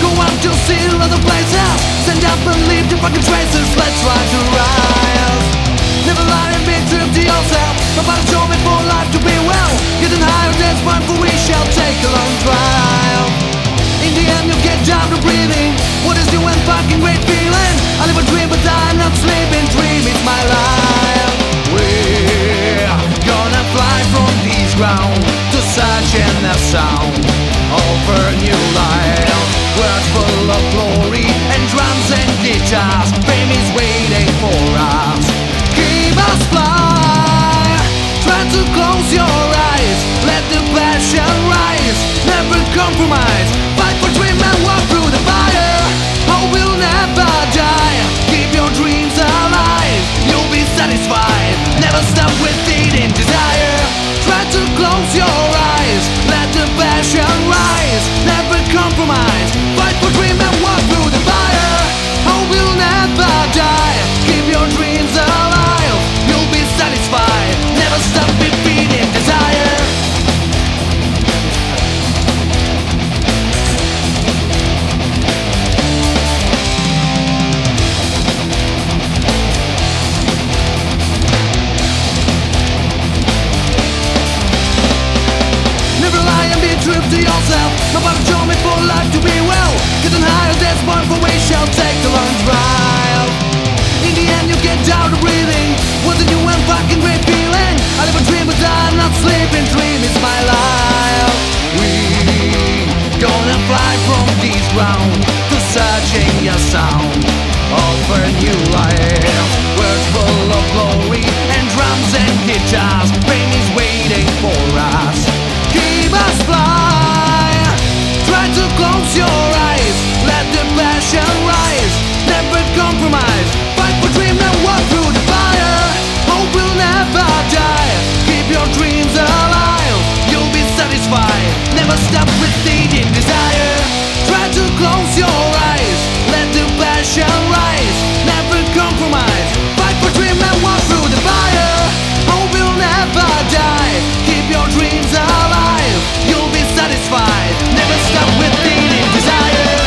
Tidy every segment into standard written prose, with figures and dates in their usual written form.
Go out to see other places, stand up and leave the fucking traces. Let's try to rise. Never lie and be true to yourself. Nobody told me for life to be well. Getting higher, that's one for we shall take a long drive. In the end you get down to breathing. What is new and fucking great feeling? I live a dream but I'm not sleeping. Dream is my life. We're gonna fly from this ground to such a sound of a new life. Words full of glory and drums and guitars. Fame is waiting for us. Keep us fly. Try to close your eyes. Let the passion rise. Never compromise. Fight for dream and walk through the fire. Hope will never die. Keep your dreams alive. You'll be satisfied. Never stop with eating desire. Try to close your eyes. Let the passion rise. Never compromise. Fight for dream and walk through the fire. Hope will never die. Keep your dreams alive. You'll be satisfied. Never stop defeating desire. To yourself, nobody told me for life to be well. Getting higher, that's one for we shall take the long drive. In the end you get down to breathing. What's a new and fucking great feeling? I live a dream but I'm not sleeping. Dream is my life. We gonna fly from this ground to such a sound of a new life. Words full of glory and drums and guitars. Fame is waiting for us. Keep us fly. Try to close your eyes. Let the passion rise. Never compromise. Fight for dream and walk through the fire. Hope will never die. Keep your dreams alive. You'll be satisfied. Never stop with eating desire. Try to close your eyes. Let the passion rise. Never compromise. Fight for dream and walk through the fire. Hope will never die. Keep your dreams alive. You'll be satisfied. Never stop with eating desire.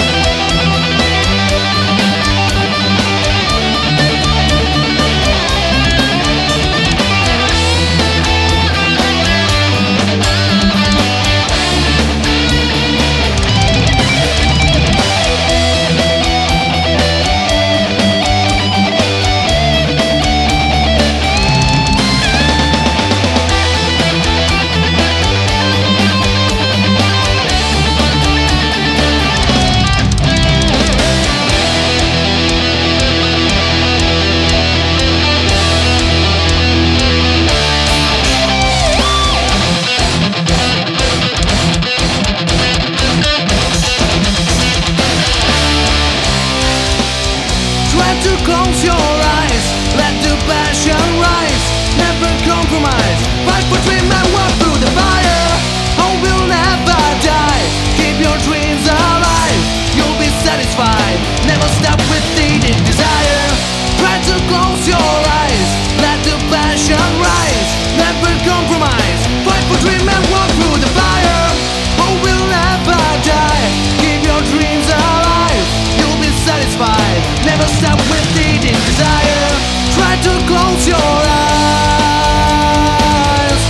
To close your eyes, let the passion rise. Never compromise. Fight for dream and walk through the fire. Hope will never die. Keep your dreams alive. You'll be satisfied. Never stop with eating desire. Try to close your eyes. Let the passion rise. Never compromise. Fight for dream and walk through the fire. Hope will never die. Keep your dreams alive. You'll be satisfied. Never stop with eating desire. Try to close your eyes.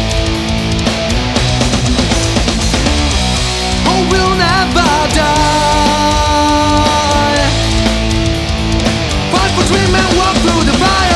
Hope will never die. Fight for dream and walk through the fire.